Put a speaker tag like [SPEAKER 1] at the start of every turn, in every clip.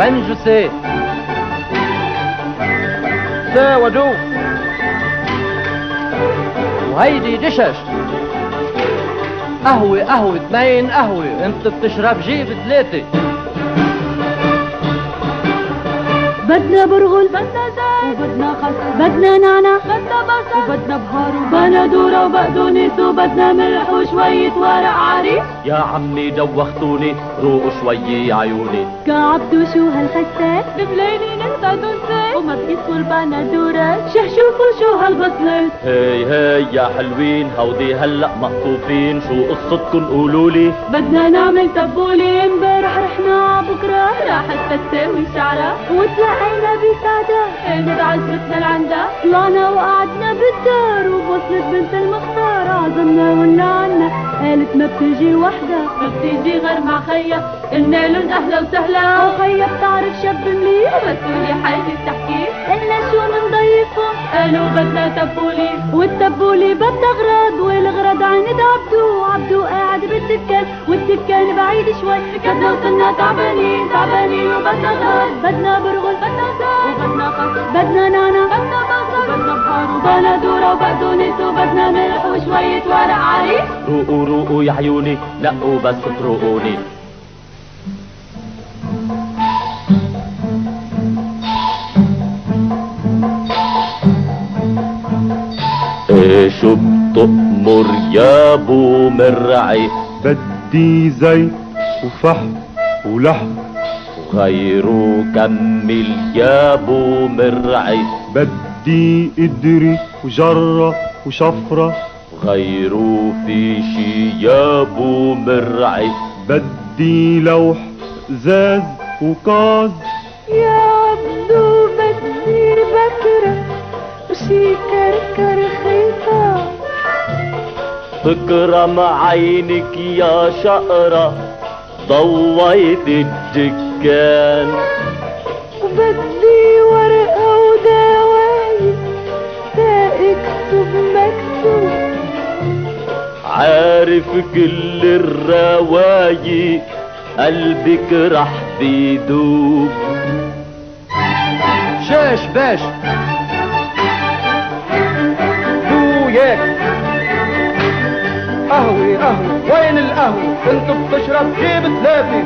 [SPEAKER 1] انجسي ساودو وهيدي دشش قهوة قهوة 2 قهوة انت بتشرب جيب 3
[SPEAKER 2] بدنا برغل بدنا زيت وبدنا خس بدنا نعناع بدنا بصل وبدنا بهار وبندورة وبقدونس وبدنا ملح وشوية ورق عريس.
[SPEAKER 1] يا عمي دوختوني روقوا شوية يا عيوني.
[SPEAKER 2] كعبدو شو هالخسات بفليني ننسى دونسات وما بقيسوا البندورات شوفوا شو هالبصلات.
[SPEAKER 1] هي يا حلوين هودي هلأ مقطوفين شو قصتكن قولولي.
[SPEAKER 2] بدنا نعمل تبولي امبارح رحنا عبكرة راحت تساوي شعرها وتلاقينا بسعدة كانت عزبتنا لعندها طلعنا وقعدنا بالدار وبوصلت بنت المختار عزمنا ولعنا قالت ما بتجي وحدة ما بتجي غير مع خيا قلنا لن اهلا وسهلا وخيا بتعرف شاب مليح بس ولي حاجة تحكي قلنا شو منضيفهم قالوا بدنا تبولي والتبولي بدنا غراض والغراض عند عبدو قاعد بالدكان والدكان بعيد شوي كدنا وصلنا تعبانين وبدنا غراض بدنا برغل بدنا زيت وبدنا خس بدنا نعناع بدنا بصل وبدنا بهار وبندورة وبقدونس وبدنا ملح وشوية ورق عريس.
[SPEAKER 1] روقوا يا عيوني لقوا بس تروقوني. شو بتأمر يا ابو مرعي؟
[SPEAKER 3] بدي زيت وفحم ولحم
[SPEAKER 1] غيره كمل يا ابو مرعي.
[SPEAKER 3] بدي قدري وجرة وشفرة
[SPEAKER 1] غيره في شي يا ابو مرعي.
[SPEAKER 3] بدي لوح زاز وكاز
[SPEAKER 2] يا عبدو بدي بكرة وشي كركر خيطة
[SPEAKER 1] تكرم عينك يا شقرة ضويت الدكان.
[SPEAKER 2] وبدي ورقة ودوايب تكتب مكتوب
[SPEAKER 1] عارف كل الروايق قلبك رح بيدوب. شاش باش دوياك قهوة وين القهوة كنت بتشرب جيب 3.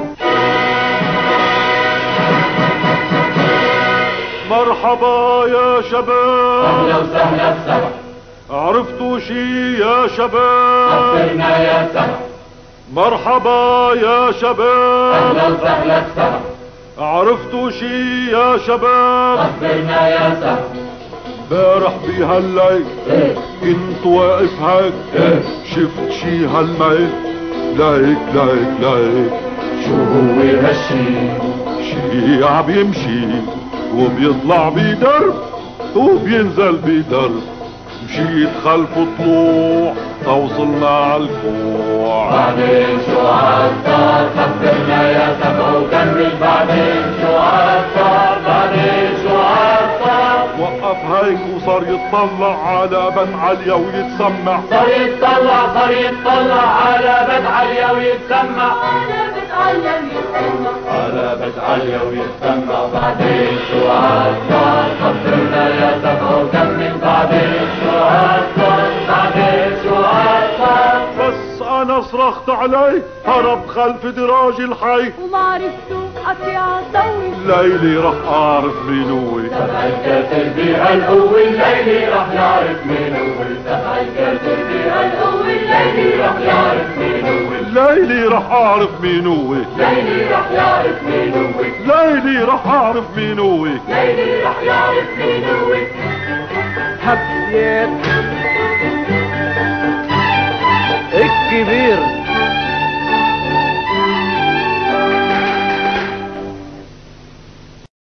[SPEAKER 3] مرحبا يا شباب
[SPEAKER 4] اهلا وسهلا بسبع.
[SPEAKER 3] عرفتوا شي يا شباب؟
[SPEAKER 4] خبرنا يا سبع.
[SPEAKER 3] مرحبا يا شباب
[SPEAKER 4] اهلا وسهلا بسبع.
[SPEAKER 3] عرفتوا شي يا شباب؟
[SPEAKER 4] خبرنا يا سبع.
[SPEAKER 3] امبارح بهالليل كنت واقف هيك شفت شي هالميل ليك
[SPEAKER 4] شو هو هالشي؟
[SPEAKER 3] شي عم يمشي وبيطلع بدرب وبينزل بدرب مشيت خلفه طلوع توصلنا عالكوع.
[SPEAKER 4] بعدين شو عالصار؟ خبرنا يا سبع وكمل. بعدين شو عالصار؟ بعدين شو عالصار؟
[SPEAKER 3] وقف هيك وصار يتطلع على بيت عليا ويتسمع.
[SPEAKER 4] صار يتطلع على بيت عليا ويتسمع. على بيت عليا ويتسمع. بعدين شو عالصار؟ خبرنا يا سبع وكمل. بعدين شو عالصار؟ بعدين شو عالصار؟
[SPEAKER 3] بس انا صرخت عليه هرب خلف دراجي الحي
[SPEAKER 2] وما عرفتوا قطيعة سوي.
[SPEAKER 3] ليلي رح اعرف مين هو.
[SPEAKER 4] سبع الكاتر بهالقوة الليلي رح يعرف مين هو. سبع الكاتر بهالقوة الليلي رح يعرف مين هو.
[SPEAKER 3] ليلي رح اعرف مين هو.
[SPEAKER 4] ليلي رح يعرف مين هو.
[SPEAKER 3] ليلي رح اعرف مين هو.
[SPEAKER 4] ليلي رح يعرف مين هو.
[SPEAKER 1] حبيت